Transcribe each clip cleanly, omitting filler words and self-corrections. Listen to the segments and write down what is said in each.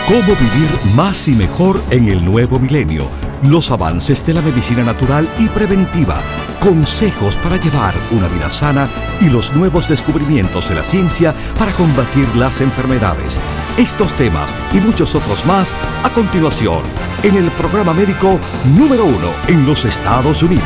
Cómo vivir más y mejor en el nuevo milenio. Los avances de la medicina natural y preventiva. Consejos para llevar una vida sana y los nuevos descubrimientos de la ciencia para combatir las enfermedades. Estos temas y muchos otros más a continuación en el programa médico número 1 en los Estados Unidos.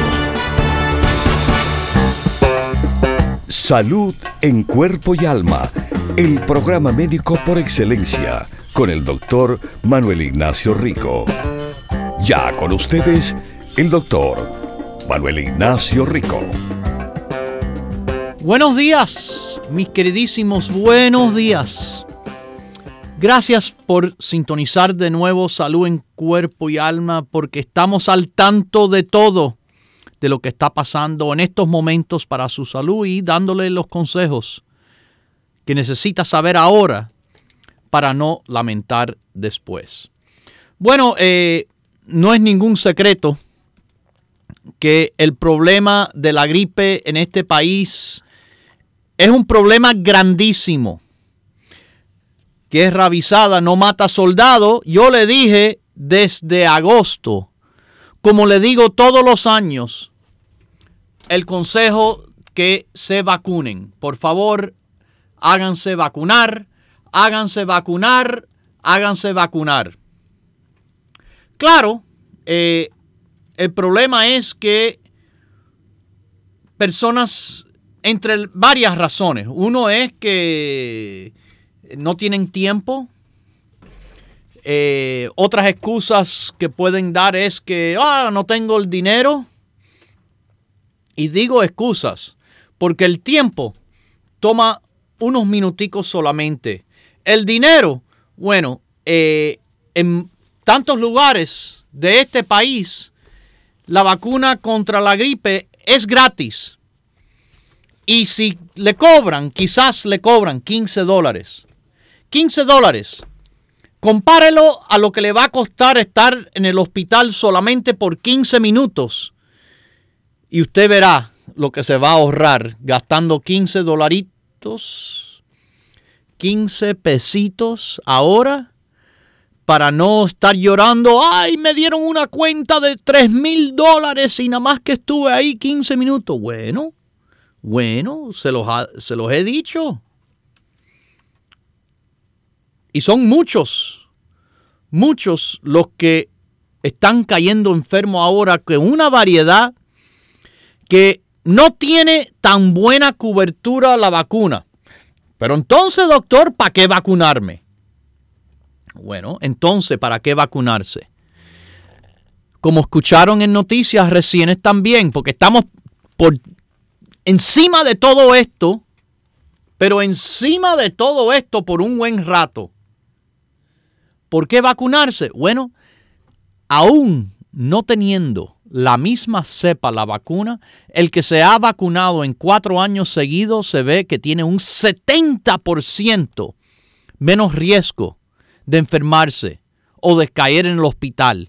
Salud en cuerpo y alma. El programa médico por excelencia con el doctor Manuel Ignacio Rico. Ya con ustedes, el doctor Manuel Ignacio Rico. Buenos días, mis queridísimos, buenos días. Gracias por sintonizar de nuevo Salud en Cuerpo y Alma, porque estamos al tanto de todo, de lo que está pasando en estos momentos para su salud y dándole los consejos que necesita saber ahora para no lamentar después. Bueno, no es ningún secreto que el problema de la gripe en este país es un problema grandísimo. Guerra avisada no mata soldado. Yo le dije desde agosto, como le digo todos los años, el consejo que se vacunen. Por favor, háganse vacunar, háganse vacunar, háganse vacunar. Claro, el problema es que personas, entre varias razones, uno es que no tienen tiempo. Otras excusas que pueden dar es que no tengo el dinero. Y digo excusas porque el tiempo toma unos minuticos solamente. El dinero, bueno, en tantos lugares de este país, la vacuna contra la gripe es gratis. Y si le cobran, quizás le cobran $15. $15. Compárelo a lo que le va a costar estar en el hospital solamente por 15 minutos. Y usted verá lo que se va a ahorrar gastando $15, 15 pesitos ahora para no estar llorando. ¡Ay, me dieron una cuenta de $3,000 y nada más que estuve ahí 15 minutos! Bueno, se los he dicho. Y son muchos los que están cayendo enfermos ahora, que una variedad que no tiene tan buena cobertura la vacuna. Pero entonces, doctor, ¿para qué vacunarme? Bueno, entonces, ¿para qué vacunarse? Como escucharon en noticias recientes también, porque estamos por encima de todo esto, pero encima de todo esto por un buen rato. ¿Por qué vacunarse? Bueno, aún no teniendo la misma cepa la vacuna, el que se ha vacunado en 4 años seguidos se ve que tiene un 70% menos riesgo de enfermarse o de caer en el hospital.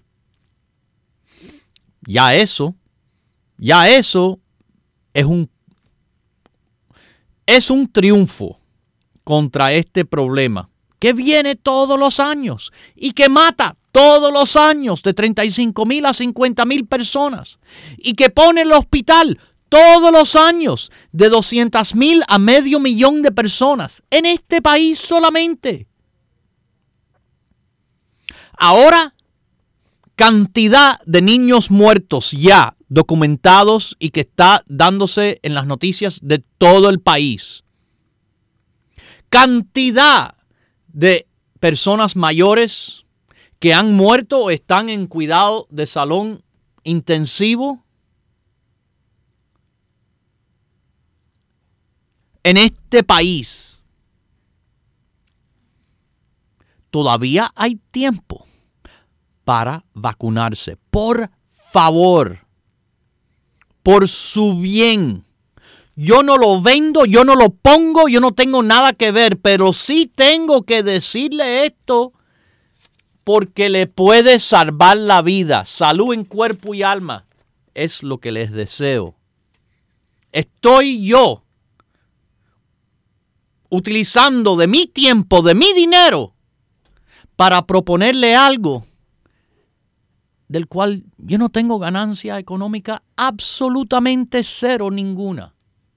Ya eso es un triunfo contra este problema que viene todos los años y que mata todos los años de 35,000 a 50,000 personas y que pone el hospital todos los años de 200,000 a 500,000 de personas en este país solamente. Ahora, cantidad de niños muertos ya documentados y que está dándose en las noticias de todo el país. Cantidad de personas mayores que han muerto o están en cuidado de salón intensivo. En este país todavía hay tiempo para vacunarse. Por favor, por su bien. Yo no lo vendo, yo no lo pongo, yo no tengo nada que ver, pero sí tengo que decirle esto porque le puede salvar la vida. Salud en cuerpo y alma es lo que les deseo. Estoy yo utilizando de mi tiempo, de mi dinero, para proponerle algo del cual yo no tengo ganancia económica absolutamente cero ninguna.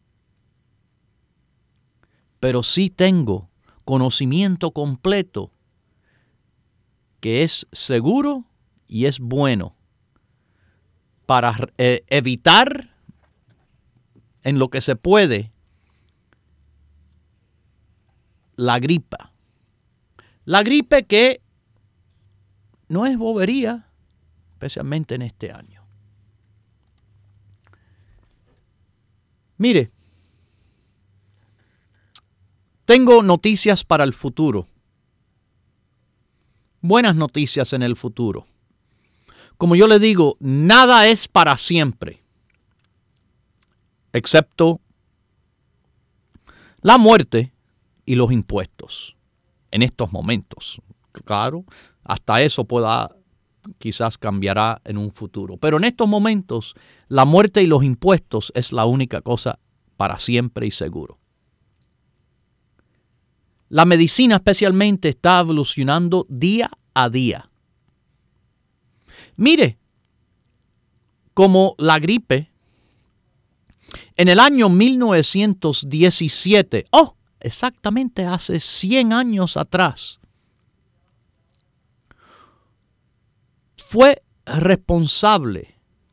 Pero sí tengo conocimiento completo que es seguro y es bueno para evitar en lo que se puede la gripa. La gripe que no es bobería, especialmente en este año. Mire, tengo noticias para el futuro. Buenas noticias en el futuro. Como yo le digo, nada es para siempre, excepto la muerte y los impuestos en estos momentos. Claro, hasta eso quizás cambiará en un futuro. Pero en estos momentos, la muerte y los impuestos es la única cosa para siempre y seguro. La medicina especialmente está evolucionando día a día. Mire, como la gripe, en el año 1917, exactamente hace 100 años atrás, fue responsable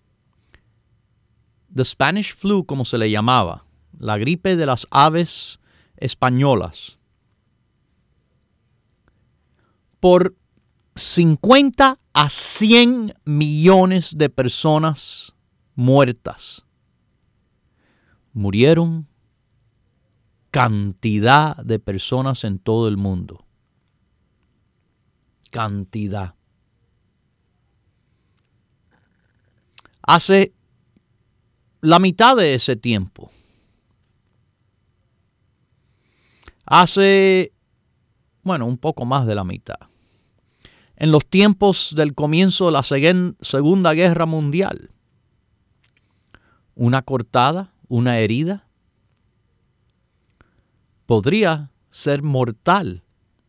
the Spanish flu, como se le llamaba, la gripe de las aves españolas, por 50 a 100 millones de personas muertas. Murieron cantidad de personas en todo el mundo. Cantidad. Hace la mitad de ese tiempo, un poco más de la mitad, en los tiempos del comienzo de la Segunda Guerra Mundial, una cortada, una herida, podría ser mortal.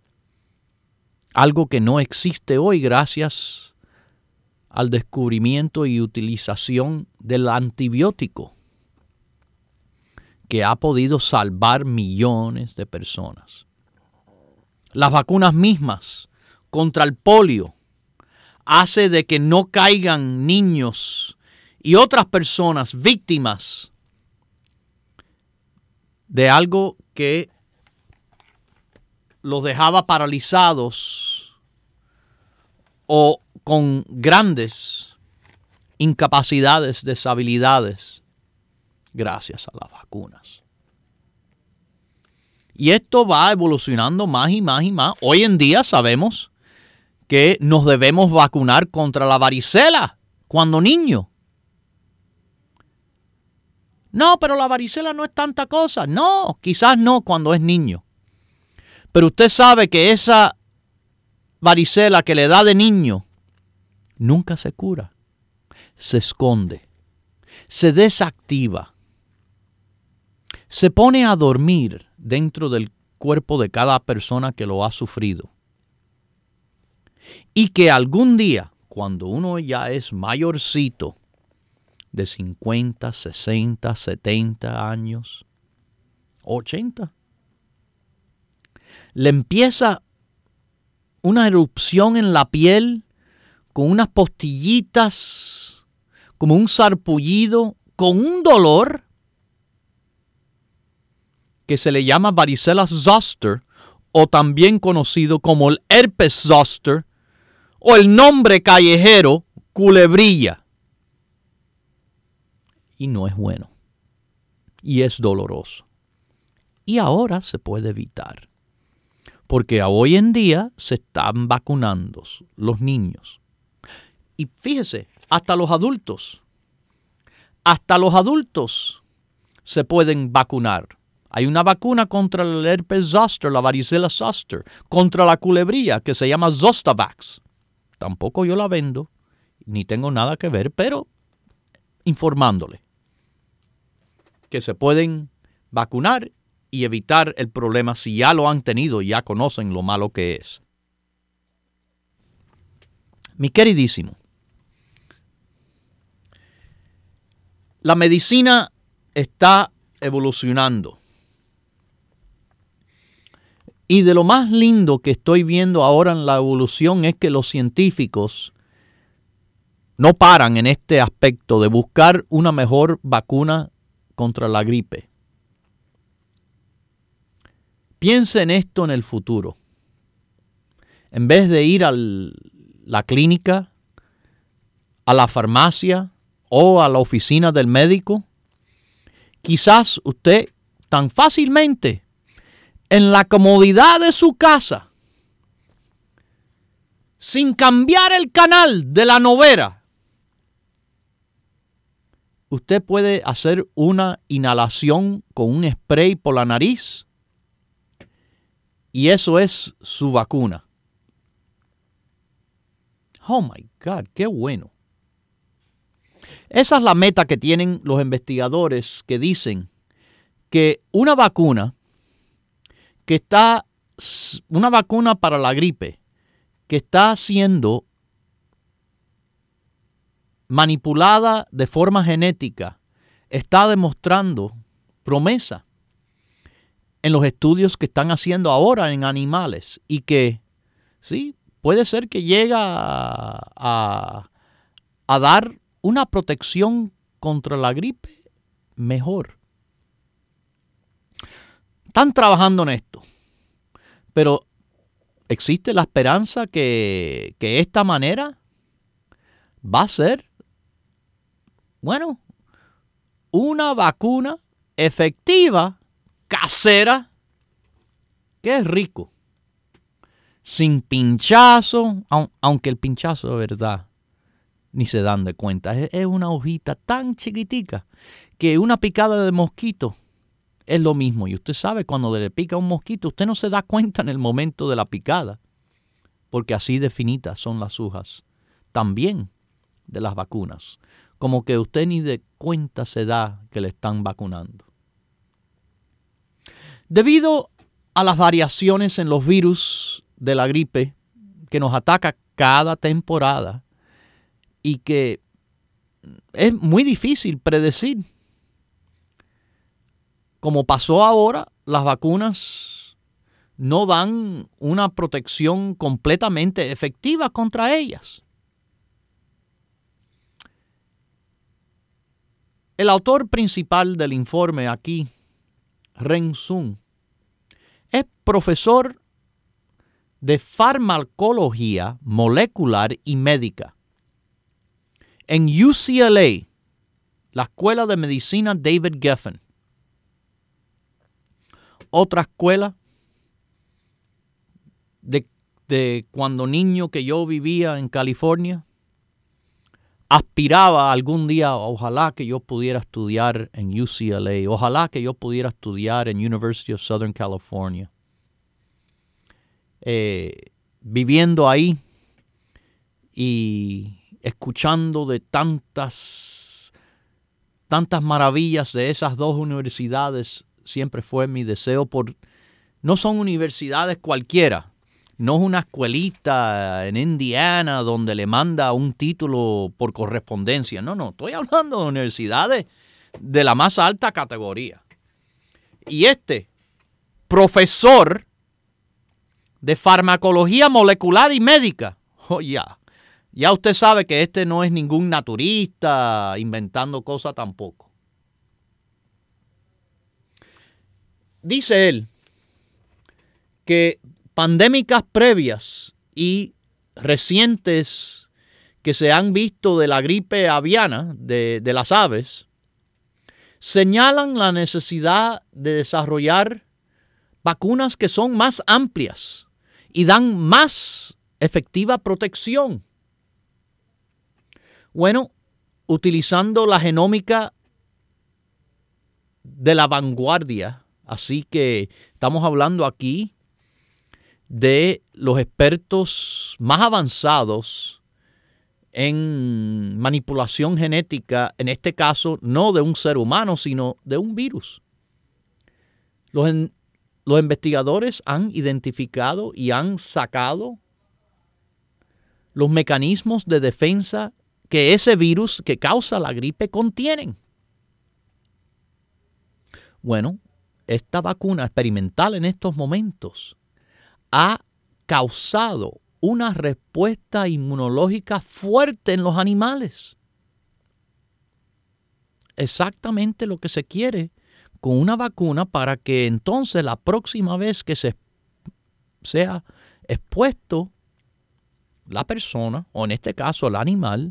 Algo que no existe hoy gracias al descubrimiento y utilización del antibiótico, que ha podido salvar millones de personas. Las vacunas mismas contra el polio hace de que no caigan niños y otras personas víctimas de algo que los dejaba paralizados o con grandes incapacidades, deshabilidades, gracias a las vacunas. Y esto va evolucionando más y más y más. Hoy en día sabemos que nos debemos vacunar contra la varicela cuando niño. No, pero la varicela no es tanta cosa. No, quizás no cuando es niño. Pero usted sabe que esa varicela que le da de niño nunca se cura. Se esconde, se desactiva, se pone a dormir dentro del cuerpo de cada persona que lo ha sufrido. Y que algún día, cuando uno ya es mayorcito, de 50, 60, 70 años, 80, le empieza una erupción en la piel con unas postillitas, como un sarpullido, con un dolor que se le llama varicela zoster, o también conocido como el herpes zoster, o el nombre callejero, culebrilla. Y no es bueno. Y es doloroso. Y ahora se puede evitar. Porque hoy en día se están vacunando los niños. Y fíjese, hasta los adultos. Hasta los adultos se pueden vacunar. Hay una vacuna contra el herpes zoster, la varicela zoster, contra la culebrilla que se llama Zostavax. Tampoco yo la vendo, ni tengo nada que ver, pero informándole que se pueden vacunar y evitar el problema si ya lo han tenido y ya conocen lo malo que es. Mi queridísimo, la medicina está evolucionando. Y de lo más lindo que estoy viendo ahora en la evolución es que los científicos no paran en este aspecto de buscar una mejor vacuna contra la gripe. Piense en esto en el futuro. En vez de ir a la clínica, a la farmacia o a la oficina del médico, quizás usted tan fácilmente, en la comodidad de su casa, sin cambiar el canal de la novela, usted puede hacer una inhalación con un spray por la nariz y eso es su vacuna. Oh my God, qué bueno. Esa es la meta que tienen los investigadores que dicen que una vacuna para la gripe que está siendo manipulada de forma genética está demostrando promesa en los estudios que están haciendo ahora en animales y que sí, puede ser que llegue a dar una protección contra la gripe mejor. Están trabajando en esto, pero existe la esperanza que esta manera va a ser, bueno, una vacuna efectiva, casera, que es rico, sin pinchazo, aunque el pinchazo de verdad ni se dan de cuenta. Es una hojita tan chiquitica que una picada de mosquito es lo mismo. Y usted sabe, cuando le pica un mosquito, usted no se da cuenta en el momento de la picada, porque así de finitas son las agujas también de las vacunas. Como que usted ni de cuenta se da que le están vacunando. Debido a las variaciones en los virus de la gripe que nos ataca cada temporada y que es muy difícil predecir, como pasó ahora, las vacunas no dan una protección completamente efectiva contra ellas. El autor principal del informe aquí, Ren Sun, es profesor de farmacología molecular y médica en UCLA, la Escuela de Medicina David Geffen. Otra escuela de cuando niño que yo vivía en California, aspiraba algún día, ojalá que yo pudiera estudiar en UCLA, ojalá que yo pudiera estudiar en University of Southern California. Viviendo ahí y escuchando de tantas maravillas de esas dos universidades, siempre fue mi deseo no son universidades cualquiera, no es una escuelita en Indiana donde le manda un título por correspondencia. No, estoy hablando de universidades de la más alta categoría. Y este profesor de farmacología molecular y médica, ya usted sabe que este no es ningún naturista inventando cosas tampoco. Dice él que pandémicas previas y recientes que se han visto de la gripe aviana, de las aves, señalan la necesidad de desarrollar vacunas que son más amplias y dan más efectiva protección. Bueno, utilizando la genómica de la vanguardia, así que estamos hablando aquí de los expertos más avanzados en manipulación genética, en este caso no de un ser humano, sino de un virus. Los investigadores han identificado y han sacado los mecanismos de defensa que ese virus que causa la gripe contienen. Bueno, esta vacuna experimental en estos momentos ha causado una respuesta inmunológica fuerte en los animales. Exactamente lo que se quiere con una vacuna para que entonces la próxima vez que sea expuesto la persona, o en este caso el animal,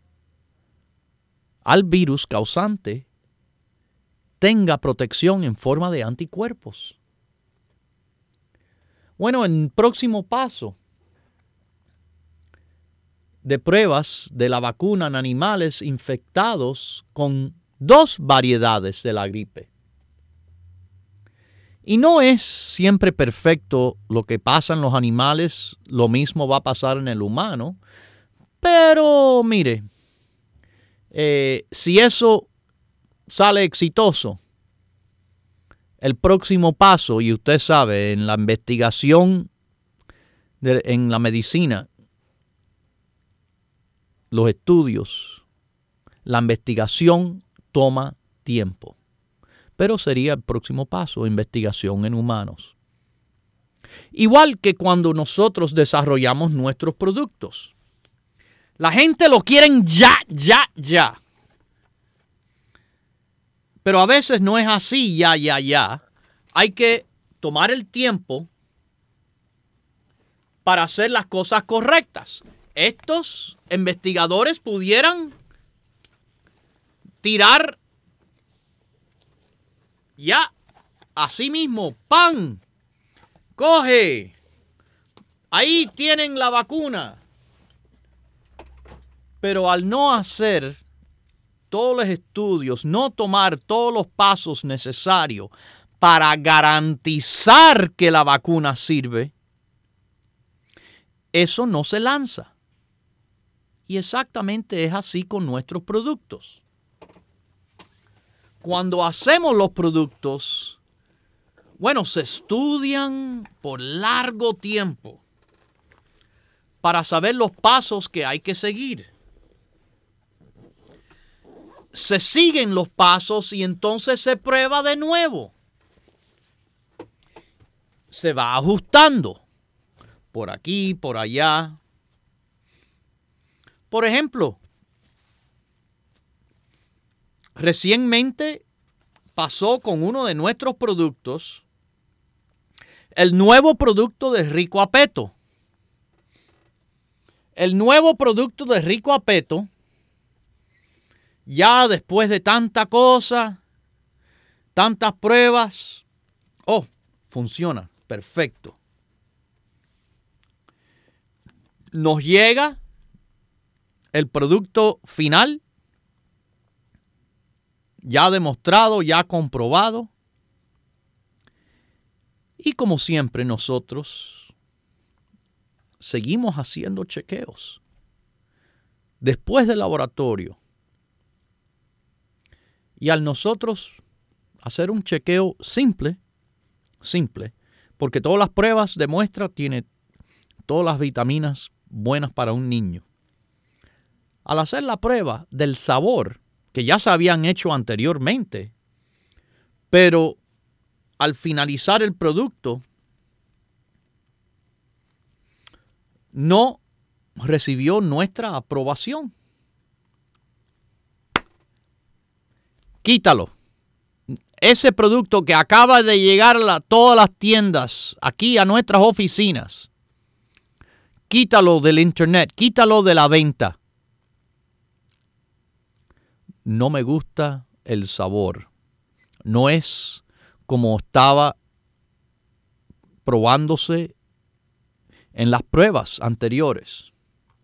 al virus causante, tenga protección en forma de anticuerpos. Bueno, el próximo paso de pruebas de la vacuna en animales infectados con 2 variedades de la gripe. Y no es siempre perfecto lo que pasa en los animales, lo mismo va a pasar en el humano, pero mire, si eso sale exitoso, el próximo paso, y usted sabe, en la investigación, en la medicina, los estudios, la investigación toma tiempo. Pero sería el próximo paso, investigación en humanos. Igual que cuando nosotros desarrollamos nuestros productos. La gente lo quieren ya. Pero a veces no es así, ya. Hay que tomar el tiempo para hacer las cosas correctas. Estos investigadores pudieran tirar ya, así mismo, ¡pam! Coge. Ahí tienen la vacuna. Pero al no hacer todos los estudios, no tomar todos los pasos necesarios para garantizar que la vacuna sirve, eso no se lanza. Y exactamente es así con nuestros productos. Cuando hacemos los productos, bueno, se estudian por largo tiempo para saber los pasos que hay que seguir. Se siguen los pasos y entonces se prueba de nuevo. Se va ajustando por aquí, por allá. Por ejemplo, recientemente pasó con uno de nuestros productos, el nuevo producto de Rico Apeto. El nuevo producto de Rico Apeto, ya después de tanta cosa, tantas pruebas, funciona, perfecto. Nos llega el producto final, ya demostrado, ya comprobado. Y como siempre nosotros seguimos haciendo chequeos después del laboratorio. Y al nosotros hacer un chequeo simple, porque todas las pruebas demuestran tiene todas las vitaminas buenas para un niño. Al hacer la prueba del sabor, que ya se habían hecho anteriormente, pero al finalizar el producto, no recibió nuestra aprobación. Quítalo. Ese producto que acaba de llegar a todas las tiendas, aquí a nuestras oficinas, quítalo del internet, quítalo de la venta. No me gusta el sabor. No es como estaba probándose en las pruebas anteriores.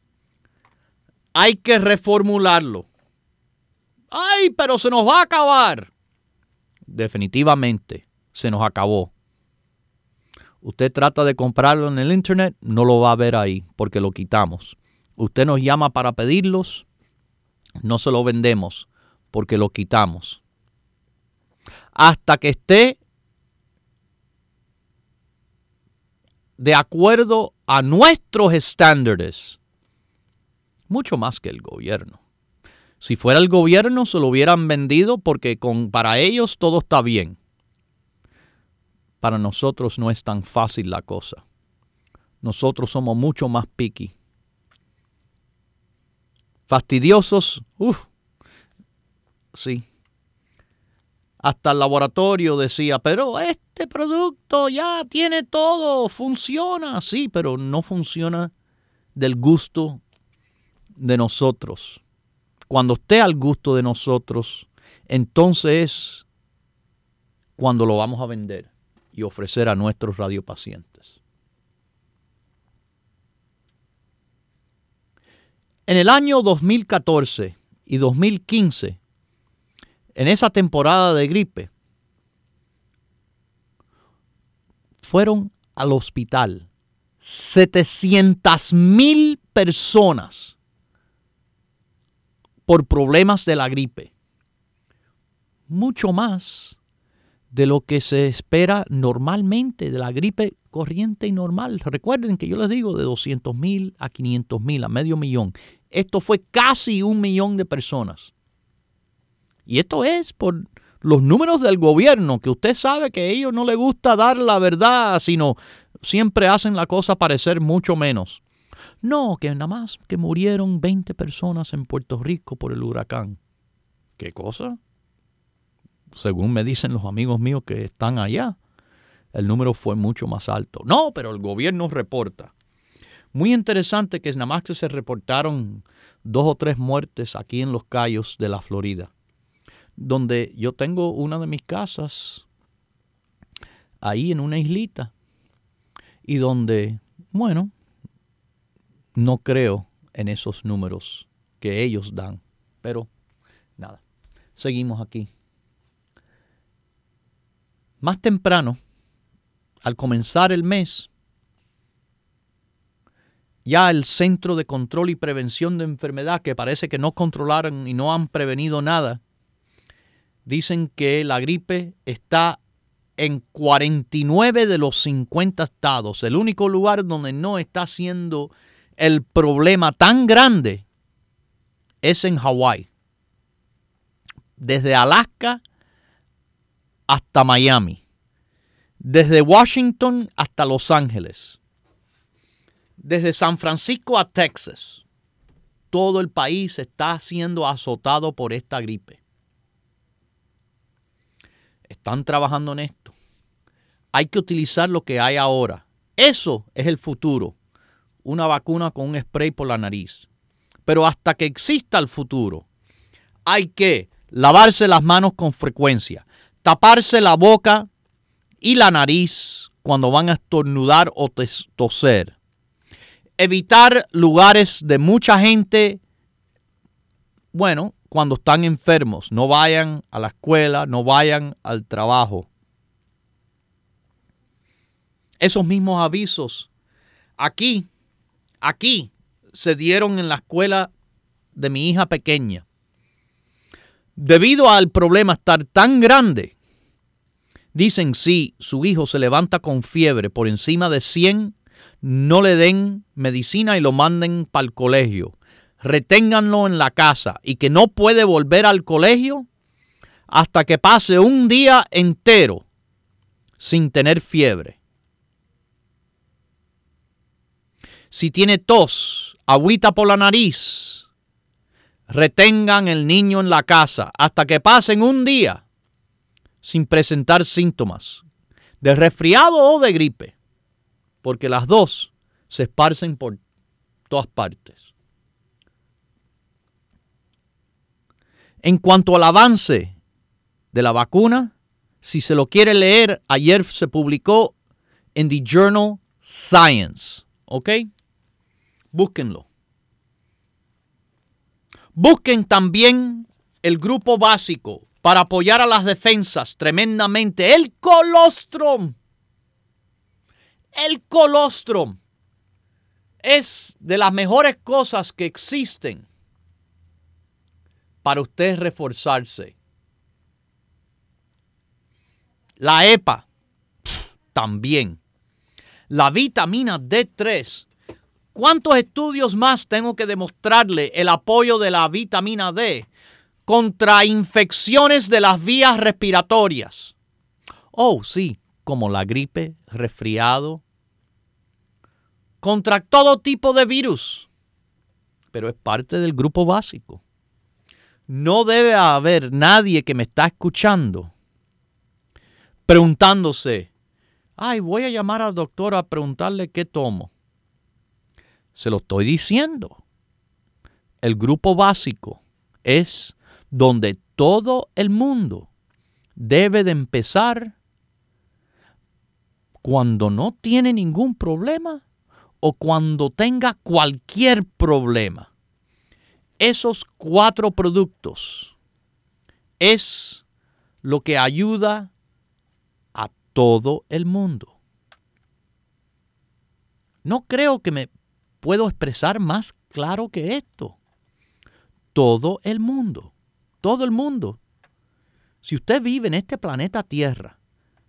Hay que reformularlo. ¡Ay, pero se nos va a acabar! Definitivamente se nos acabó. Usted trata de comprarlo en el internet, no lo va a ver ahí porque lo quitamos. Usted nos llama para pedirlos, no se lo vendemos porque lo quitamos. Hasta que esté de acuerdo a nuestros estándares Mucho más que el gobierno. Si fuera el gobierno, se lo hubieran vendido porque para ellos todo está bien. Para nosotros no es tan fácil la cosa. Nosotros somos mucho más picky. Fastidiosos, sí. Hasta el laboratorio decía, pero este producto ya tiene todo, funciona. Sí, pero no funciona del gusto de nosotros. Cuando esté al gusto de nosotros, entonces es cuando lo vamos a vender y ofrecer a nuestros radiopacientes. En el año 2014 y 2015, en esa temporada de gripe, fueron al hospital 700,000 personas por problemas de la gripe. Mucho más de lo que se espera normalmente de la gripe corriente y normal. Recuerden que yo les digo de 200,000 a 500,000, a 500,000. Esto fue casi 1,000,000 de personas. Y esto es por los números del gobierno, que usted sabe que a ellos no les gusta dar la verdad, sino siempre hacen la cosa parecer mucho menos. No, que nada más que murieron 20 personas en Puerto Rico por el huracán. ¿Qué cosa? Según me dicen los amigos míos que están allá, el número fue mucho más alto. No, pero el gobierno reporta. Muy interesante que nada más que se reportaron 2 o 3 muertes aquí en Los Cayos de la Florida, donde yo tengo una de mis casas ahí en una islita y donde, bueno, no creo en esos números que ellos dan, pero nada, seguimos aquí. Más temprano, al comenzar el mes, ya el Centro de Control y Prevención de Enfermedad, que parece que no controlaron y no han prevenido nada, dicen que la gripe está en 49 de los 50 estados. El único lugar donde no está siendo el problema tan grande es en Hawái. Desde Alaska hasta Miami. Desde Washington hasta Los Ángeles. Desde San Francisco a Texas. Todo el país está siendo azotado por esta gripe. Están trabajando en esto. Hay que utilizar lo que hay ahora. Eso es el futuro. Una vacuna con un spray por la nariz. Pero hasta que exista el futuro, hay que lavarse las manos con frecuencia, taparse la boca y la nariz cuando van a estornudar o toser. Evitar lugares de mucha gente, bueno, cuando están enfermos. No vayan a la escuela, no vayan al trabajo. Esos mismos avisos aquí se dieron en la escuela de mi hija pequeña. Debido al problema estar tan grande, dicen si su hijo se levanta con fiebre por encima de 100, no le den medicina y lo manden para el colegio. Reténganlo en la casa y que no puede volver al colegio hasta que pase un día entero sin tener fiebre. Si tiene tos, agüita por la nariz, retengan el niño en la casa hasta que pasen un día sin presentar síntomas de resfriado o de gripe, porque las dos se esparcen por todas partes. En cuanto al avance de la vacuna, si se lo quiere leer, ayer se publicó en The Journal Science, ¿ok? Búsquenlo. Busquen también el grupo básico para apoyar a las defensas tremendamente. El colostrum. El colostrum es de las mejores cosas que existen para usted reforzarse. La EPA también. La vitamina D3. ¿Cuántos estudios más tengo que demostrarle el apoyo de la vitamina D contra infecciones de las vías respiratorias? Oh, sí, como la gripe, resfriado, contra todo tipo de virus, pero es parte del grupo básico. No debe haber nadie que me está escuchando preguntándose, ay, voy a llamar al doctor a preguntarle qué tomo. Se lo estoy diciendo. El grupo básico es donde todo el mundo debe de empezar cuando no tiene ningún problema o cuando tenga cualquier problema. Esos 4 productos es lo que ayuda a todo el mundo. No creo que me puedo expresar más claro que esto. Todo el mundo. Todo el mundo. Si usted vive en este planeta Tierra,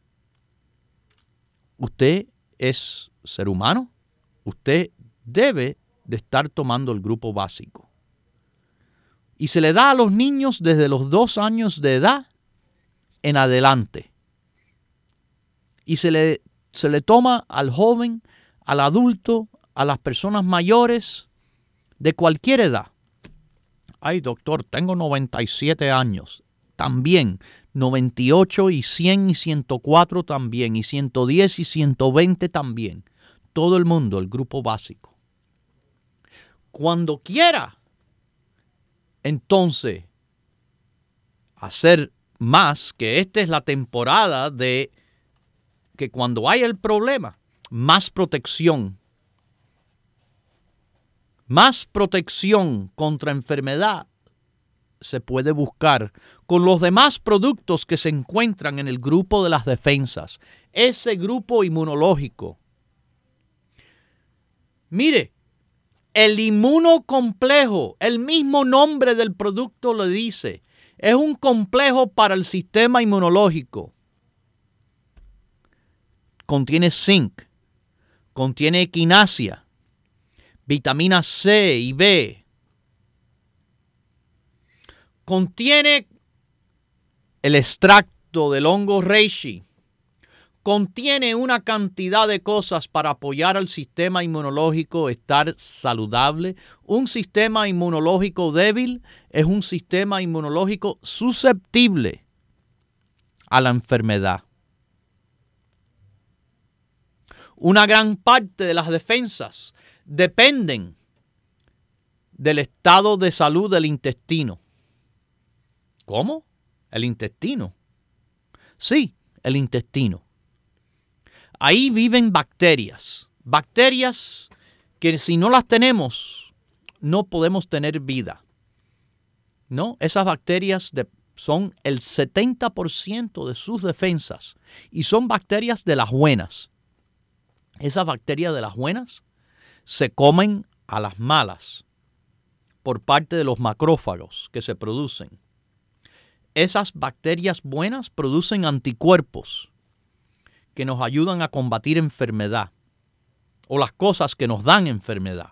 usted es ser humano, usted debe de estar tomando el grupo básico. Y se le da a los niños desde los 2 años de edad en adelante. Y se le toma al joven, al adulto, a las personas mayores de cualquier edad. Ay, doctor, tengo 97 años. También 98 y 100 y 104 también. Y 110 y 120 también. Todo el mundo, el grupo básico. Cuando quiera, entonces, hacer más, que esta es la temporada de que cuando hay el problema, más protección contra enfermedad se puede buscar con los demás productos que se encuentran en el grupo de las defensas, ese grupo inmunológico. Mire, el inmunocomplejo, el mismo nombre del producto lo dice, es un complejo para el sistema inmunológico. Contiene zinc, contiene equinacia, vitamina C y B. Contiene el extracto del hongo reishi. Contiene una cantidad de cosas para apoyar al sistema inmunológico, estar saludable. Un sistema inmunológico débil es un sistema inmunológico susceptible a la enfermedad. Una gran parte de las defensas dependen del estado de salud del intestino. ¿Cómo? ¿El intestino? Sí, el intestino. Ahí viven bacterias. Bacterias que si no las tenemos, no podemos tener vida. ¿No? Esas bacterias son el 70% de sus defensas y son bacterias de las buenas. Esas bacterias de las buenas se comen a las malas por parte de los macrófagos que se producen. Esas bacterias buenas producen anticuerpos que nos ayudan a combatir enfermedad o las cosas que nos dan enfermedad.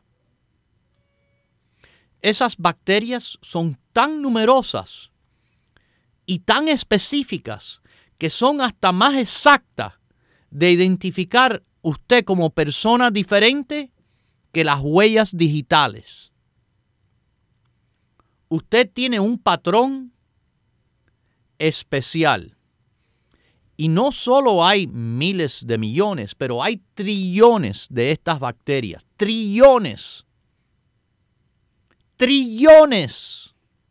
Esas bacterias son tan numerosas y tan específicas que son hasta más exactas de identificar usted como persona diferente que las huellas digitales. Usted tiene un patrón especial. Y no solo hay miles de millones, pero hay trillones de estas bacterias. Trillones. Trillones.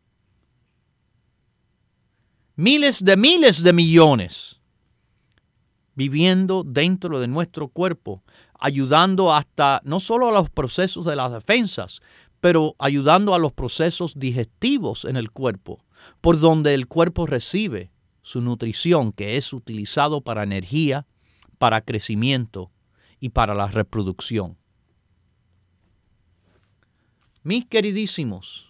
Miles de millones viviendo dentro de nuestro cuerpo, ayudando hasta no solo a los procesos de las defensas, pero ayudando a los procesos digestivos en el cuerpo, por donde el cuerpo recibe su nutrición, que es utilizado para energía, para crecimiento y para la reproducción. Mis queridísimos,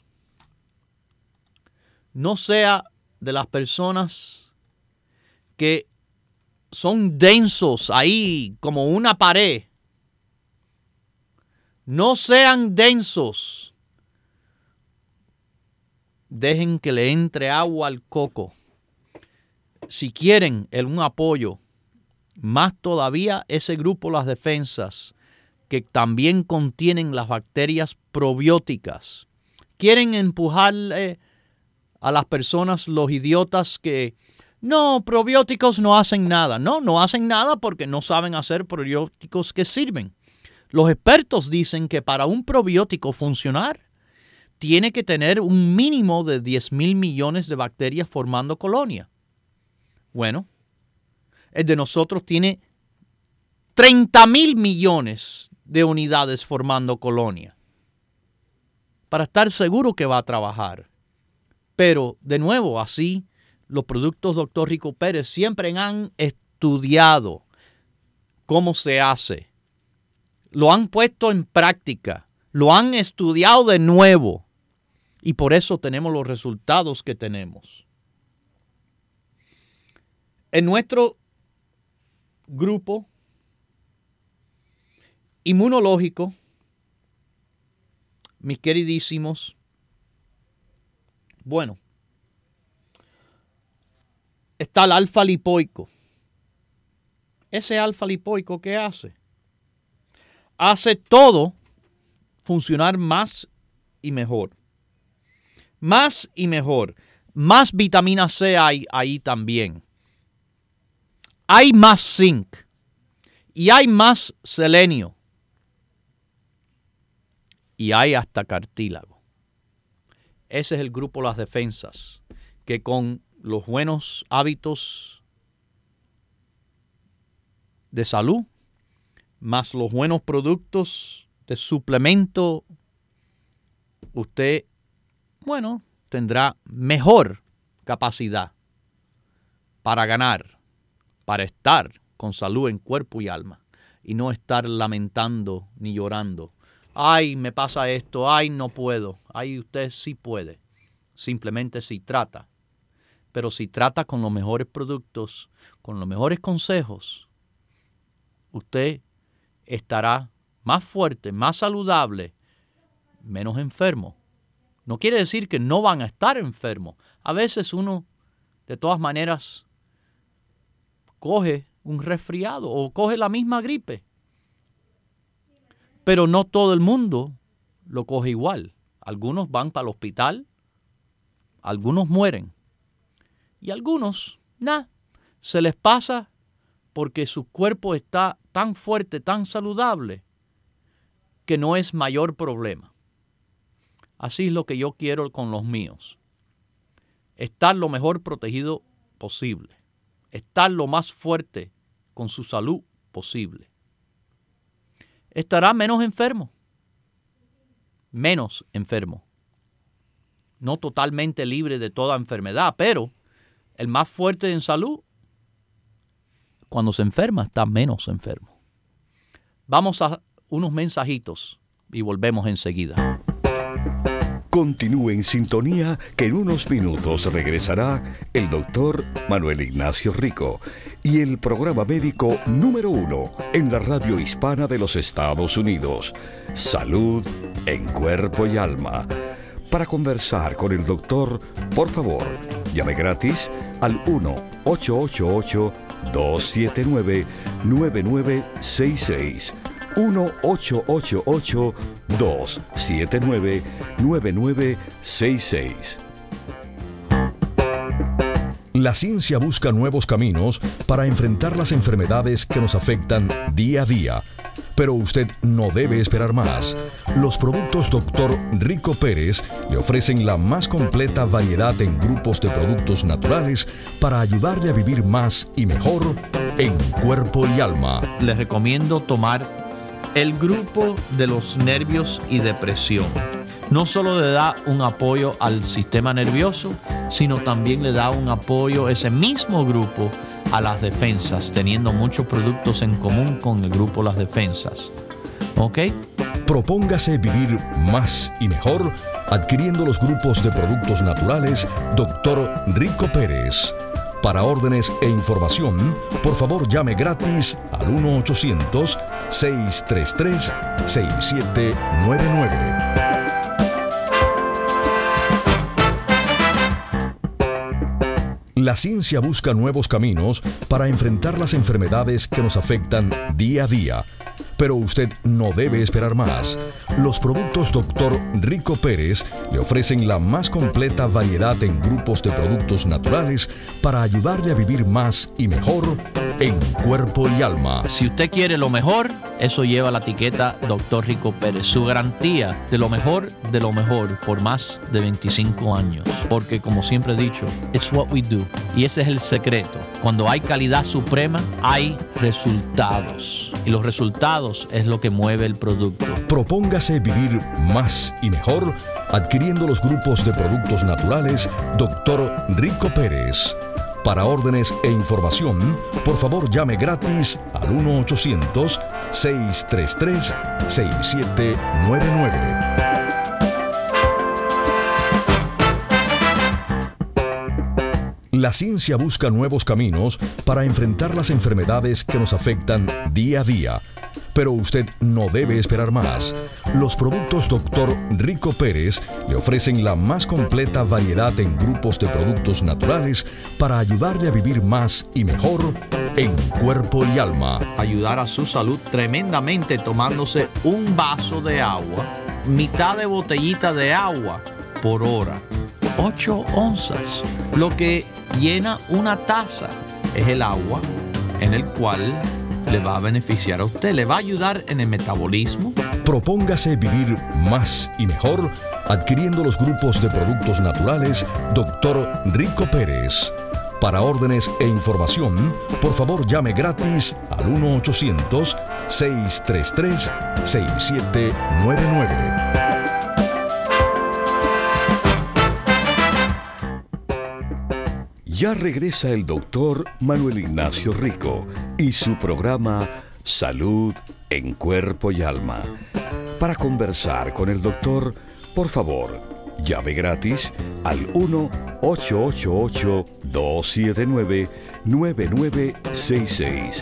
no sea de las personas que son densos ahí como una pared, No sean densos. Dejen que le entre agua al coco. Si quieren un apoyo, más todavía ese grupo Las Defensas, que también contienen las bacterias probióticas. Quieren empujarle a las personas, los idiotas, que no, probióticos no hacen nada. No hacen nada porque no saben hacer probióticos que sirven. Los expertos dicen que para un probiótico funcionar, tiene que tener un mínimo de 10,000 millones de bacterias formando colonia. Bueno, el de nosotros tiene 30,000 millones de unidades formando colonia para estar seguro que va a trabajar. Pero, de nuevo, así, los productos Dr. Rico Pérez siempre han estudiado cómo se hace. Lo han puesto en práctica, lo han estudiado de nuevo y por eso tenemos los resultados que tenemos. En nuestro grupo inmunológico, mis queridísimos, bueno, está el alfa lipoico. Ese alfa lipoico, ¿qué hace? Hace todo funcionar más y mejor. Más y mejor. Más vitamina C hay ahí también. Hay más zinc. Y hay más selenio. Y hay hasta cartílago. Ese es el grupo Las Defensas, que con los buenos hábitos de salud, más los buenos productos de suplemento, usted, bueno, tendrá mejor capacidad para ganar, para estar con salud en cuerpo y alma y no estar lamentando ni llorando. Ay, me pasa esto, ay, no puedo. Ay, usted sí puede, simplemente si trata. Pero si trata con los mejores productos, con los mejores consejos, usted estará más fuerte, más saludable, menos enfermo. No quiere decir que no van a estar enfermos. A veces uno, de todas maneras, coge un resfriado o coge la misma gripe. Pero no todo el mundo lo coge igual. Algunos van para el hospital, algunos mueren. Y algunos, se les pasa porque su cuerpo está tan fuerte, tan saludable, que no es mayor problema. Así es lo que yo quiero con los míos. Estar lo mejor protegido posible. Estar lo más fuerte con su salud posible. Estará menos enfermo. Menos enfermo. No totalmente libre de toda enfermedad, pero el más fuerte en salud, cuando se enferma, está menos enfermo. Vamos a unos mensajitos y volvemos enseguida. Continúe en sintonía que en unos minutos regresará el doctor Manuel Ignacio Rico y el programa médico número 1 en la radio hispana de los Estados Unidos, Salud en Cuerpo y Alma. Para conversar con el doctor, por favor, llame gratis al 1-888-279-9966. 1-888-279-9966. La ciencia busca nuevos caminos para enfrentar las enfermedades que nos afectan día a día. Pero usted no debe esperar más. Los productos Dr. Rico Pérez le ofrecen la más completa variedad en grupos de productos naturales para ayudarle a vivir más y mejor en cuerpo y alma. Les recomiendo tomar el grupo de los nervios y depresión. No solo le da un apoyo al sistema nervioso, sino también le da un apoyo, ese mismo grupo, a las defensas, teniendo muchos productos en común con el grupo Las Defensas. ¿Ok? Propóngase vivir más y mejor adquiriendo los grupos de productos naturales Dr. Rico Pérez. Para órdenes e información, por favor llame gratis al 1-800-633-6799. La ciencia busca nuevos caminos para enfrentar las enfermedades que nos afectan día a día. Pero usted no debe esperar más. Los productos Dr. Rico Pérez le ofrecen la más completa variedad en grupos de productos naturales para ayudarle a vivir más y mejor en cuerpo y alma. Si usted quiere lo mejor, eso lleva la etiqueta Dr. Rico Pérez. Su garantía de lo mejor por más de 25 años. Porque como siempre he dicho, it's what we do. Y ese es el secreto. Cuando hay calidad suprema, hay resultados. Y los resultados es lo que mueve el producto. Propóngase vivir más y mejor adquiriendo los grupos de productos naturales Dr. Rico Pérez. Para órdenes e información, por favor llame gratis al 1-800-633-6799. La ciencia busca nuevos caminos para enfrentar las enfermedades que nos afectan día a día. Pero usted no debe esperar más. Los productos Dr. Rico Pérez le ofrecen la más completa variedad en grupos de productos naturales para ayudarle a vivir más y mejor en cuerpo y alma. Ayudar a su salud tremendamente tomándose un vaso de agua, mitad de botellita de agua por hora. 8 onzas. Lo que llena una taza es el agua en el cual le va a beneficiar a usted, le va a ayudar en el metabolismo. Propóngase vivir más y mejor adquiriendo los grupos de productos naturales Dr. Rico Pérez. Para órdenes e información, por favor llame gratis al 1-800-633-6799. Ya regresa el doctor Manuel Ignacio Rico y su programa Salud en Cuerpo y Alma. Para conversar con el doctor, por favor, llame gratis al 1-888-279-9966.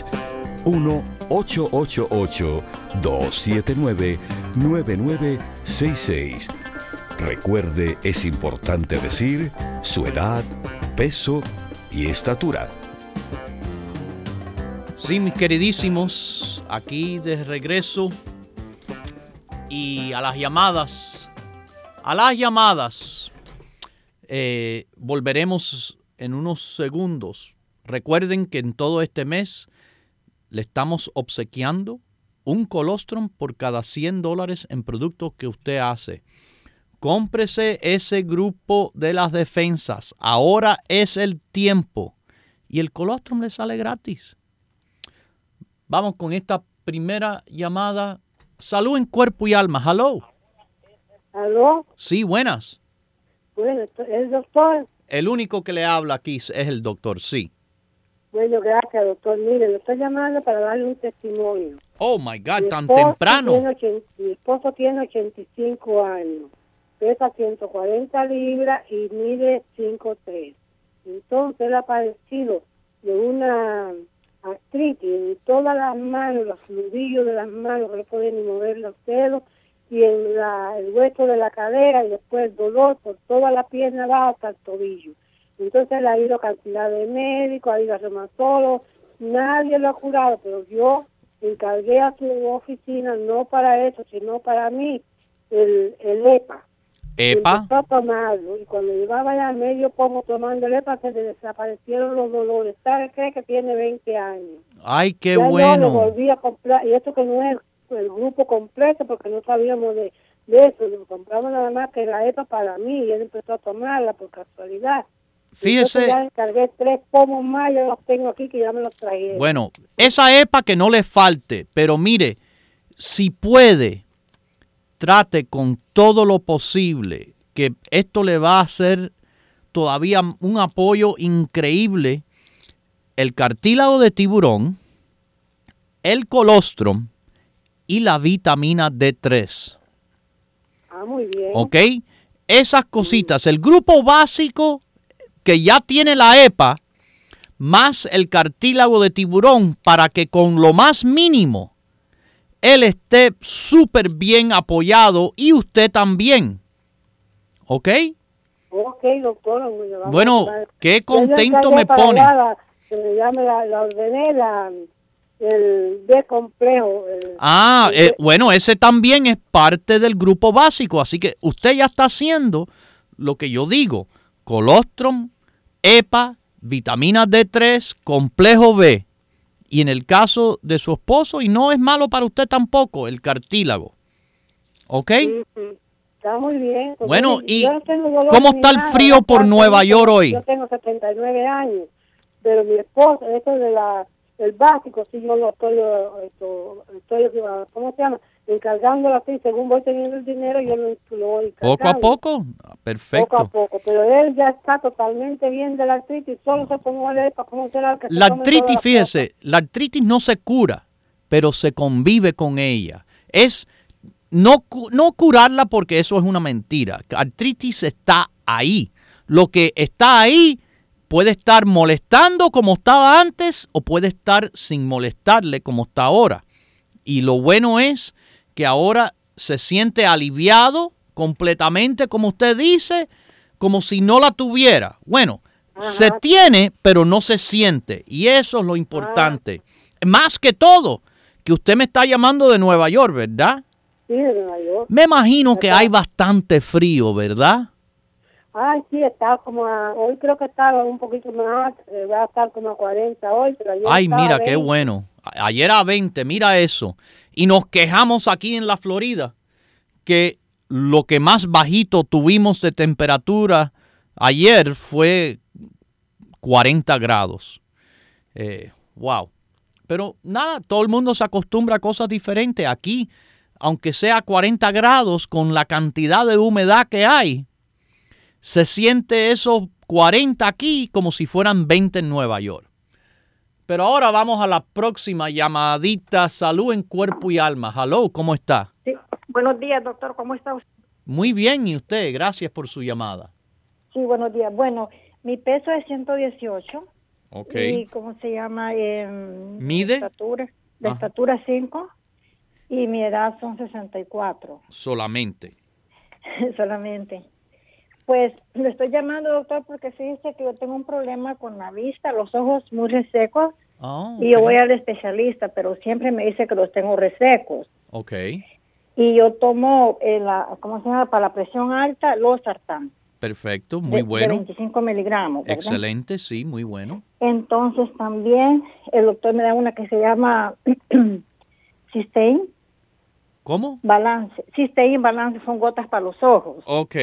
1-888-279-9966. Recuerde, es importante decir su edad, peso y estatura. Sí, mis queridísimos, aquí de regreso y a las llamadas. Volveremos en unos segundos. Recuerden que en todo este mes le estamos obsequiando un colostrum por cada $100 en productos que usted hace. Cómprese ese grupo de las defensas. Ahora es el tiempo. Y el colostrum le sale gratis. Vamos con esta primera llamada. Salud en cuerpo y alma. Hello. ¿Aló? Sí, buenas. Bueno, ¿el doctor? El único que le habla aquí es el doctor, sí. Bueno, gracias, doctor. Mire, le estoy llamando para darle un testimonio. Oh, my God, tan temprano. Mi esposo tiene 85 años. Pesa 140 libras y mide 5'3". Entonces él ha padecido de una artritis en todas las manos, los nudillos de las manos, que no puede ni mover los dedos, y en el hueso de la cadera, y después el dolor por toda la pierna baja hasta el tobillo. Entonces él ha ido a cantidad de médicos, ha ido a reumatólogo, nadie lo ha curado, pero yo encargué a su oficina, no para eso, sino para mí, el EPA. ¿EPA? Empezó a tomarlo, y cuando llevaba ya medio pomo tomando el EPA, se le desaparecieron los dolores. ¿Sabe qué? Que tiene 20 años. ¡Ay, qué ya bueno! Yo le volví a comprar, y esto que no es el grupo completo, porque no sabíamos de eso, lo compramos nada más que la EPA para mí, y él empezó a tomarla por casualidad. Fíjese. Entonces ya encargué 3 pomos más, yo los tengo aquí que ya me los trajeron. Bueno, esa EPA que no le falte, pero mire, si puede, trate con todo lo posible, que esto le va a hacer todavía un apoyo increíble. El cartílago de tiburón, el colostrum y la vitamina D3. Ah, muy bien. ¿Ok? Esas cositas, el grupo básico que ya tiene la EPA, más el cartílago de tiburón para que con lo más mínimo él esté súper bien apoyado y usted también. ¿Ok? Ok, doctor. Bueno, qué contento me pone. La ordené, el B-complejo. Bueno, ese también es parte del grupo básico, así que usted ya está haciendo lo que yo digo: colostrum, EPA, vitamina D3, complejo B. Y en el caso de su esposo, y no es malo para usted tampoco, el cartílago. ¿Ok? Sí. Está muy bien. Bueno, ¿y cómo está el frío por Nueva York hoy? Yo tengo 79 años, pero mi esposo, esto de el básico, sí, yo lo estoy, ¿cómo se llama? Encargándolo así, según voy teniendo el dinero, yo lo voy cargando. ¿Poco a poco? Perfecto. Poco a poco, pero él ya está totalmente bien de la artritis, solo se tomó el EPA, ¿cómo será que la artritis, fíjese, la artritis no se cura, pero se convive con ella. Es no curarla, porque eso es una mentira. Artritis está ahí. Lo que está ahí puede estar molestando como estaba antes o puede estar sin molestarle como está ahora. Y lo bueno es que ahora se siente aliviado completamente, como usted dice, como si no la tuviera. Bueno, se tiene, pero no se siente. Y eso es lo importante. Más que todo, que usted me está llamando de Nueva York, ¿verdad? Sí, de Nueva York. Me imagino que hay bastante frío, ¿verdad? Ay, sí, está como hoy creo que estaba un poquito más, va a estar como a 40 hoy, pero ayer Ay, mira, 20. qué bueno. Ayer a 20, mira eso. Y nos quejamos aquí en la Florida que lo que más bajito tuvimos de temperatura ayer fue 40 grados. Wow. Pero nada, todo el mundo se acostumbra a cosas diferentes. Aquí, aunque sea 40 grados, con la cantidad de humedad que hay, se siente esos 40 aquí como si fueran 20 en Nueva York. Pero ahora vamos a la próxima llamadita. Salud en cuerpo y alma. Hello, ¿cómo está? Sí. Buenos días, doctor. ¿Cómo está usted? Muy bien, ¿y usted? Gracias por su llamada. Sí, buenos días. Bueno, mi peso es 118. Ok. ¿Y cómo se llama? ¿Mide? Estatura 5. Y mi edad son 64. Solamente. Solamente. Pues le estoy llamando, doctor, porque fíjese que yo tengo un problema con la vista, los ojos muy resecos. Oh, y yo voy al especialista, pero siempre me dice que los tengo resecos. Ok. Y yo tomo, ¿cómo se llama? Para la presión alta, losartán. Perfecto, muy bueno. De 25 miligramos, ¿verdad? Excelente, sí, muy bueno. Entonces también el doctor me da una que se llama Systane. ¿Cómo? Balance. Systane Balance son gotas para los ojos. Ok.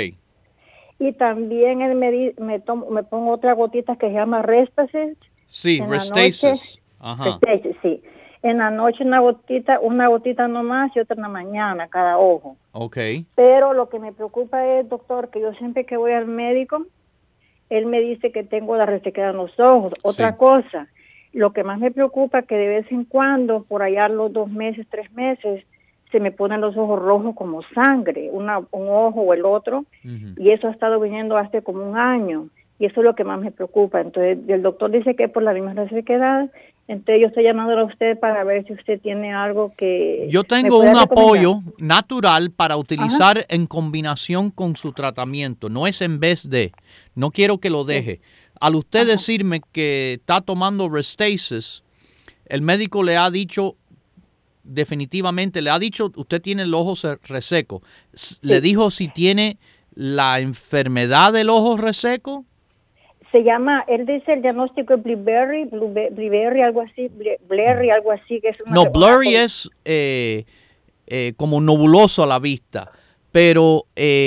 Y también él me pongo otra gotita que se llama Restasis. Sí, Restasis. Ajá. Restasis, sí. En la noche una gotita nomás y otra en la mañana, cada ojo. Ok. Pero lo que me preocupa es, doctor, que yo siempre que voy al médico, él me dice que tengo la resequedad en los ojos. Otra cosa, lo que más me preocupa es que de vez en cuando, por allá los 2 meses, 3 meses, se me ponen los ojos rojos como sangre, un ojo o el otro, y eso ha estado viniendo hace como 1 año, y eso es lo que más me preocupa. Entonces, el doctor dice que es por la misma resequedad. Entonces, yo estoy llamando a usted para ver si usted tiene algo que... Yo tengo un apoyo natural para utilizar en combinación con su tratamiento. No es en vez de. No quiero que lo deje. Al usted decirme que está tomando Restasis, el médico le ha dicho, definitivamente, le ha dicho, usted tiene el ojo reseco. Le dijo si tiene la enfermedad del ojo reseco. Se llama, él dice el diagnóstico es Blurry, algo así, Blurry, algo así. Que es no, Blurry es como nebuloso a la vista, pero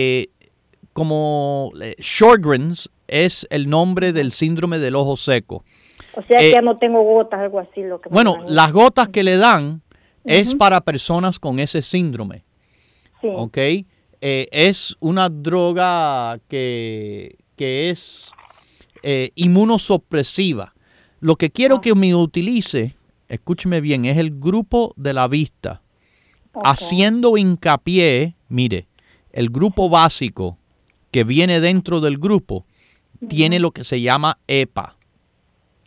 como Sjögren's es el nombre del síndrome del ojo seco. O sea que ya no tengo gotas, algo así. Bueno, las gotas que le dan es para personas con ese síndrome. Sí. ¿Ok? Es una droga que es... inmunosupresiva. Lo que quiero que me utilice, escúcheme bien, es el grupo de la vista. Haciendo hincapié, mire, el grupo básico que viene dentro del grupo tiene lo que se llama EPA.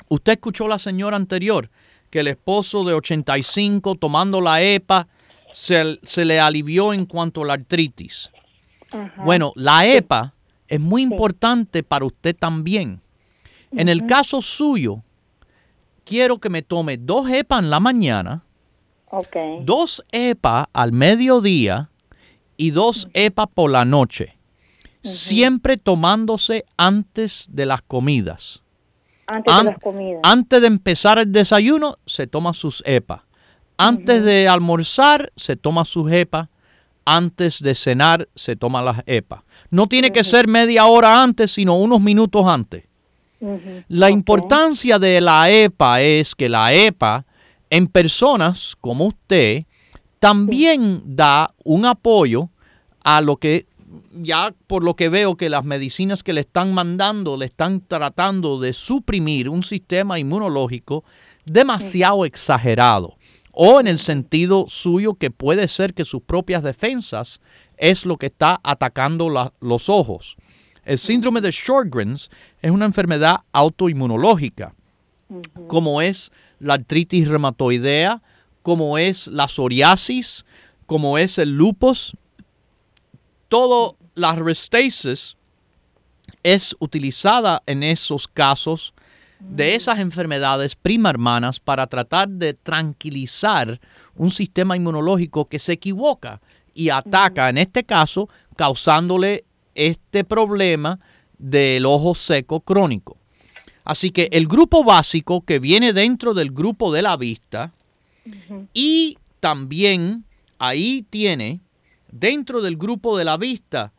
Usted escuchó a la señora anterior que el esposo de 85 tomando la EPA se le alivió en cuanto a la artritis. Ajá. Bueno, la EPA es muy importante para usted también. En el caso suyo, quiero que me tome 2 EPA en la mañana, 2 EPA al mediodía y 2 EPA por la noche. Siempre tomándose antes de las comidas. Antes de empezar el desayuno, se toma sus EPA. Antes de almorzar, se toma sus EPA. Antes de cenar, se toma las EPA. No tiene que ser media hora antes, sino unos minutos antes. La importancia de la EPA es que la EPA, en personas como usted, también da un apoyo a lo que, ya por lo que veo que las medicinas que le están mandando, le están tratando de suprimir un sistema inmunológico demasiado exagerado. O en el sentido suyo que puede ser que sus propias defensas es lo que está atacando los ojos. El síndrome de Sjögren's es una enfermedad autoinmunológica, como es la artritis reumatoidea, como es la psoriasis, como es el lupus. Toda la Restasis es utilizada en esos casos de esas enfermedades prima hermanas para tratar de tranquilizar un sistema inmunológico que se equivoca y ataca, en este caso, causándole este problema del ojo seco crónico. Así que el grupo básico que viene dentro del grupo de la vista y también ahí tiene dentro del grupo de la vista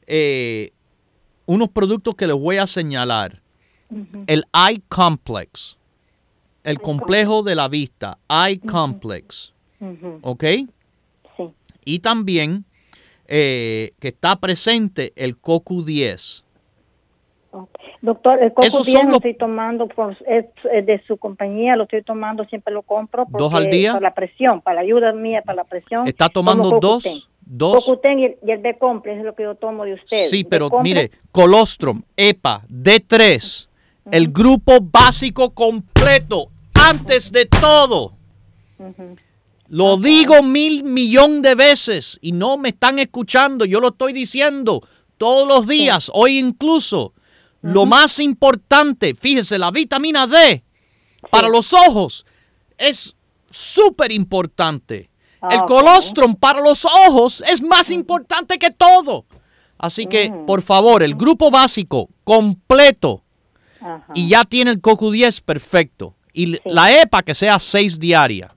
unos productos que les voy a señalar. El Eye Complex, el complejo de la vista, Eye Complex, ¿ok? Sí. Y también que está presente el CoQ10. Doctor, el CoQ10 lo estoy tomando, es de su compañía, lo estoy tomando, siempre lo compro. Porque 2 al día. Para la presión, para la ayuda mía, para la presión. ¿Está tomando 2? CoQ10 y el B-Complex es lo que yo tomo de usted. Sí, pero mire, colostrum, EPA, D3, el grupo básico completo, antes de todo. Lo digo 1,000,000,000 de veces y no me están escuchando. Yo lo estoy diciendo todos los días, hoy incluso. Lo más importante, fíjese, la vitamina D para los ojos es súper importante. El colostrum para los ojos es más importante que todo. Así que, por favor, el grupo básico completo y ya tiene el CoQ10 perfecto. Y la EPA que sea 6 diarias.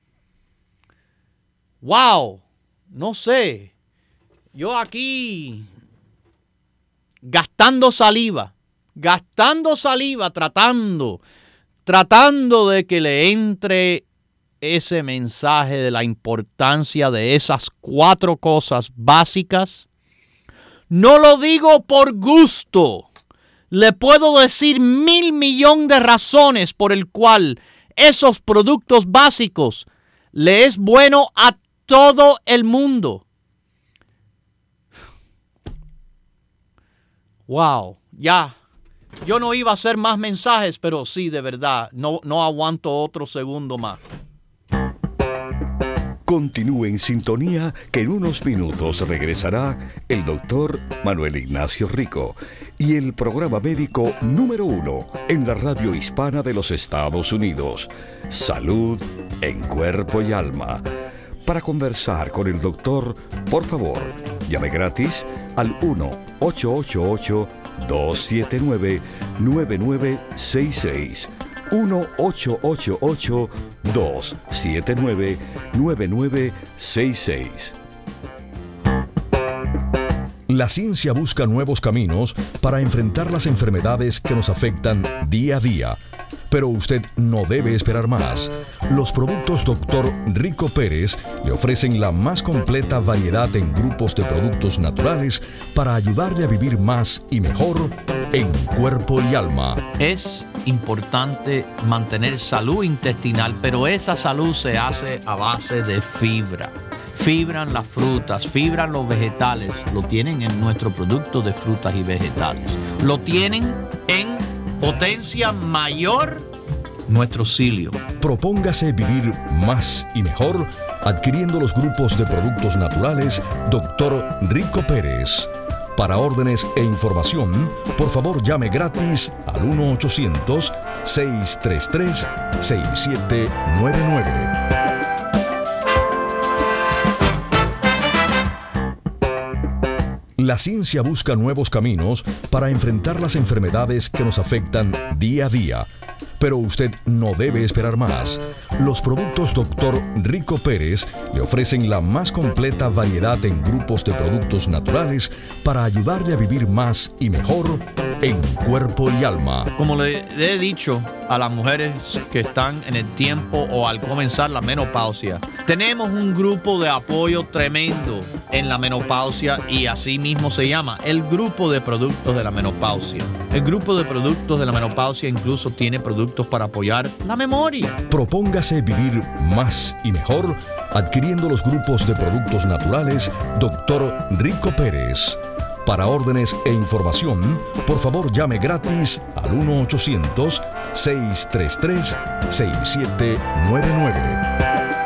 ¡Wow! No sé. Yo aquí gastando saliva, tratando de que le entre ese mensaje de la importancia de esas 4 cosas básicas. No lo digo por gusto. Le puedo decir 1,000,000,000 de razones por el cual esos productos básicos le es bueno a todo el mundo. Wow, ya. Yo no iba a hacer más mensajes, pero sí, de verdad, no aguanto otro segundo más. Continúe en sintonía que en unos minutos regresará el doctor Manuel Ignacio Rico y el programa médico número 1 en la radio hispana de los Estados Unidos, Salud en Cuerpo y Alma. Para conversar con el doctor, por favor, llame gratis al 1-888-279-9966. 1-888-279-9966. La ciencia busca nuevos caminos para enfrentar las enfermedades que nos afectan día a día. Pero usted no debe esperar más. Los productos Dr. Rico Pérez le ofrecen la más completa variedad en grupos de productos naturales para ayudarle a vivir más y mejor en cuerpo y alma. Es importante mantener salud intestinal, pero esa salud se hace a base de fibra. Fibran las frutas, fibran los vegetales. Lo tienen en nuestro producto de frutas y vegetales. Lo tienen en potencia mayor nuestro Cilio. Propóngase vivir más y mejor adquiriendo los grupos de productos naturales Dr. Rico Pérez. Para órdenes e información, por favor llame gratis al 1-800-633-6799. La ciencia busca nuevos caminos para enfrentar las enfermedades que nos afectan día a día. Pero usted no debe esperar más. Los productos Dr. Rico Pérez le ofrecen la más completa variedad en grupos de productos naturales para ayudarle a vivir más y mejor en cuerpo y alma. Como le he dicho a las mujeres que están en el tiempo o al comenzar la menopausia, tenemos un grupo de apoyo tremendo en la menopausia y así mismo se llama el grupo de productos de la menopausia. El grupo de productos de la menopausia incluso tiene productos para apoyar la memoria. Propóngase vivir más y mejor adquiriendo los grupos de productos naturales Dr. Rico Pérez. Para órdenes e información, por favor llame gratis al 1-800-633-6799.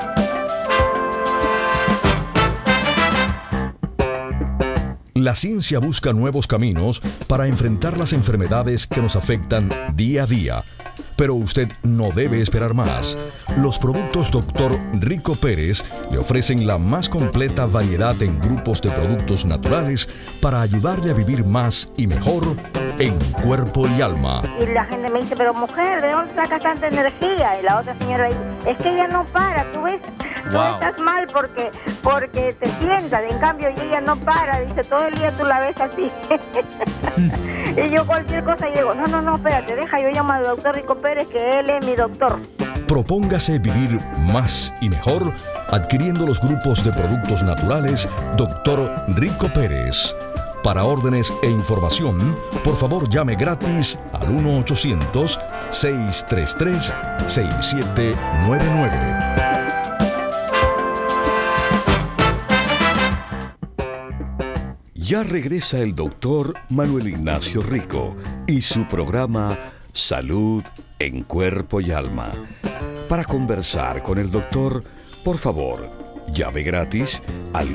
La ciencia busca nuevos caminos para enfrentar las enfermedades que nos afectan día a día. Pero usted no debe esperar más. Los productos Dr. Rico Pérez le ofrecen la más completa variedad en grupos de productos naturales para ayudarle a vivir más y mejor en cuerpo y alma. Y la gente me dice, pero mujer, ¿de dónde sacas tanta energía? Y la otra señora dice, es que ella no para, tú ves, tú estás mal porque te sientas, en cambio y ella no para, dice, todo el día tú la ves así. Y yo cualquier cosa digo, no, espérate, deja, yo llamo al doctor Rico Pérez, que él es mi doctor. Propóngase vivir más y mejor adquiriendo los grupos de productos naturales Dr. Rico Pérez. Para órdenes e información, por favor llame gratis al 1-800-633-6799. Ya regresa el doctor Manuel Ignacio Rico y su programa Salud en Cuerpo y Alma. Para conversar con el doctor, por favor, llame gratis al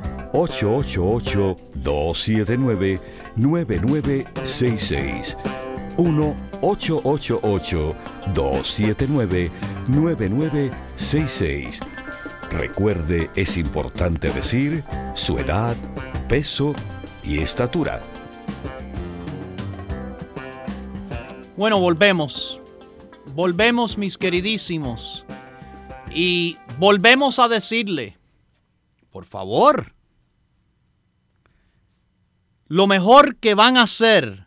1-888-279-9966. 1-888-279-9966. Recuerde, es importante decir su edad, peso y estatura. Bueno, volvemos. Volvemos, mis queridísimos. Y volvemos a decirle, por favor, lo mejor que van a hacer,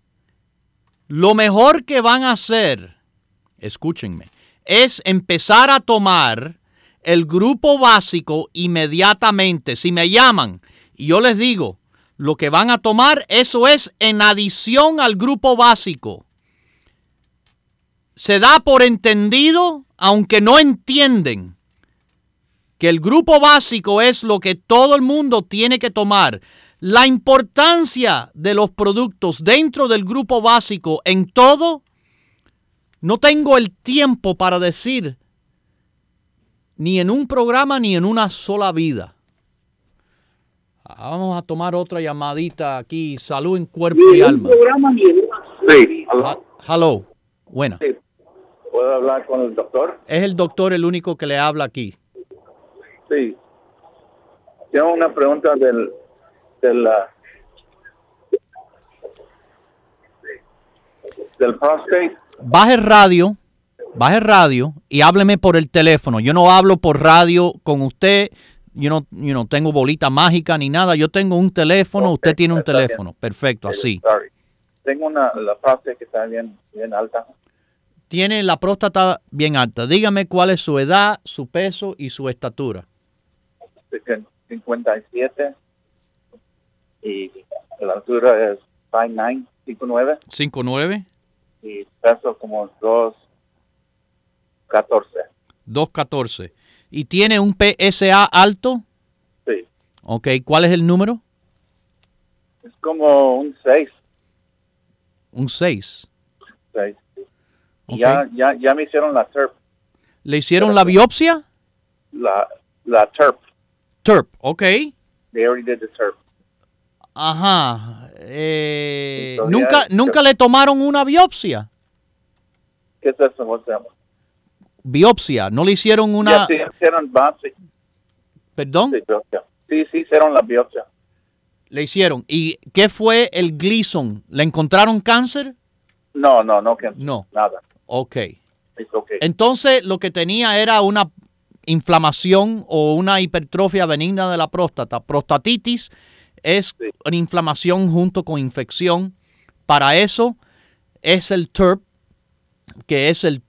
escúchenme, es empezar a tomar el grupo básico inmediatamente. Si me llaman y yo les digo lo que van a tomar, eso es en adición al grupo básico. Se da por entendido, aunque no entienden, que el grupo básico es lo que todo el mundo tiene que tomar. La importancia de los productos dentro del grupo básico en todo, no tengo el tiempo para decir, ni en un programa ni en una sola vida. Vamos a tomar otra llamadita aquí. Salud en cuerpo y alma. Sí. Hello. Buena. Sí. ¿Puedo hablar con el doctor? Es el doctor el único que le habla aquí. Sí. Tengo una pregunta del prostate. Baje radio y hábleme por el teléfono. Yo no hablo por radio con usted. Yo no tengo bolita mágica ni nada. Yo tengo un teléfono, okay, usted tiene un teléfono. Bien. Perfecto, así. Sorry. Tengo la próstata que está bien alta. Tiene la próstata bien alta. Dígame cuál es su edad, su peso y su estatura. 57 y la altura es 5'9", 5'9". 5'9". Y peso como 2'14". 2'14". ¿Y tiene un PSA alto? Sí. Ok, ¿cuál es el número? Es como un 6. ¿Un 6? 6. Y ya me hicieron la TERP. ¿Le hicieron la biopsia? La TERP. TERP, ok. They already did the TERP. Ajá. ¿Nunca le tomaron una biopsia? ¿Qué es eso? What's that? Biopsia, ¿no le hicieron una...? Sí, hicieron biopsia. ¿Perdón? Sí, hicieron la biopsia. Le hicieron. ¿Y qué fue el Gleason? ¿Le encontraron cáncer? No, nada. Ok. It's okay. Entonces, lo que tenía era una inflamación o una hipertrofia benigna de la próstata. Prostatitis es una inflamación junto con infección. Para eso es el TURP, que es el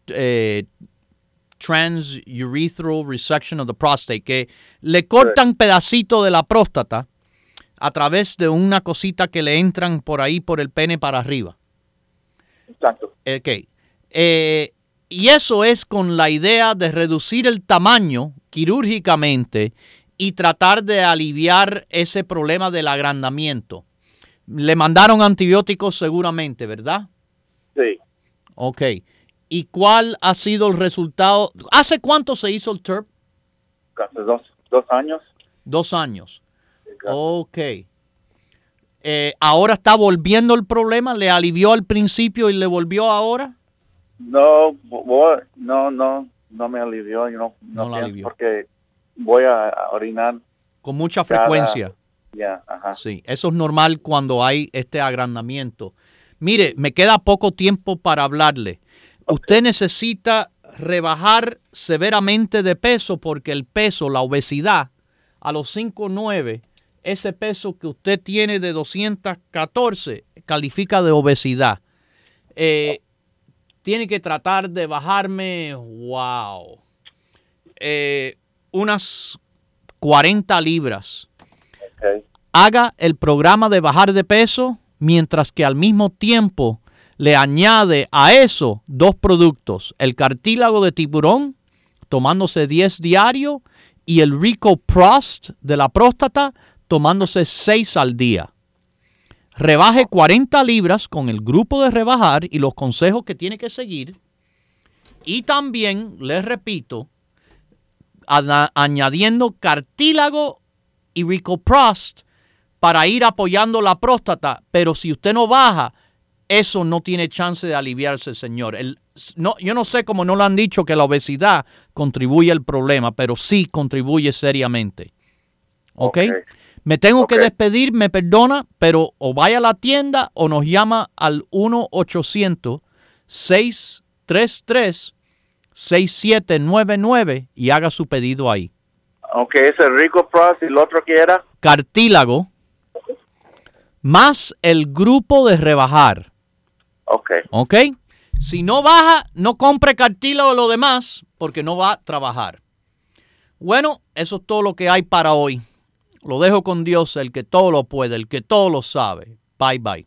transurethral resection of the prostate, que le cortan pedacitos de la próstata a través de una cosita que le entran por ahí, por el pene para arriba. Exacto. Okay. Y eso es con la idea de reducir el tamaño quirúrgicamente y tratar de aliviar ese problema del agrandamiento. Le mandaron antibióticos seguramente, ¿verdad? Sí. Ok. ¿Y cuál ha sido el resultado? ¿Hace cuánto se hizo el TURP? Hace 2 años. 2 años. Exacto. Ok. ¿Ahora está volviendo el problema? ¿Le alivió al principio y le volvió ahora? No me alivió. No le alivió. Porque voy a orinar. Con mucha frecuencia. Ajá. Sí, eso es normal cuando hay este agrandamiento. Mire, me queda poco tiempo para hablarle. Okay. Usted necesita rebajar severamente de peso porque el peso, la obesidad, a los 5'9", ese peso que usted tiene de 214 califica de obesidad. Tiene que tratar de bajarme, unas 40 libras. Okay. Haga el programa de bajar de peso mientras que al mismo tiempo le añade a eso 2 productos. El cartílago de tiburón, tomándose 10 diario, y el RicoProst de la próstata, tomándose 6 al día. Rebaje 40 libras con el grupo de rebajar y los consejos que tiene que seguir. Y también, les repito, añadiendo cartílago y RicoProst para ir apoyando la próstata. Pero si usted no baja, eso no tiene chance de aliviarse, señor. Yo no sé cómo no le han dicho que la obesidad contribuye al problema, pero sí contribuye seriamente. ¿Ok? Me tengo que despedir, me perdona, pero o vaya a la tienda o nos llama al 1-800-633-6799 y haga su pedido ahí. Ok, es el RicoProst y el otro que era cartílago más el grupo de rebajar. Ok. Si no baja, no compre cartílago o lo demás porque no va a trabajar. Bueno, eso es todo lo que hay para hoy. Lo dejo con Dios, el que todo lo puede, el que todo lo sabe. Bye, bye.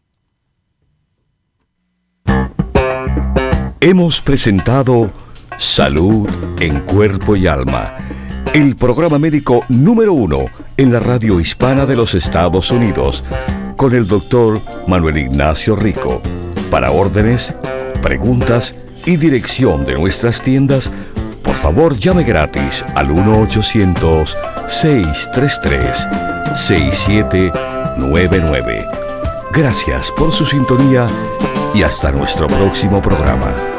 Hemos presentado Salud en Cuerpo y Alma, el programa médico número 1 en la radio hispana de los Estados Unidos, con el doctor Manuel Ignacio Rico. Para órdenes, preguntas y dirección de nuestras tiendas, por favor llame gratis al 1-800-633-6799. Gracias por su sintonía y hasta nuestro próximo programa.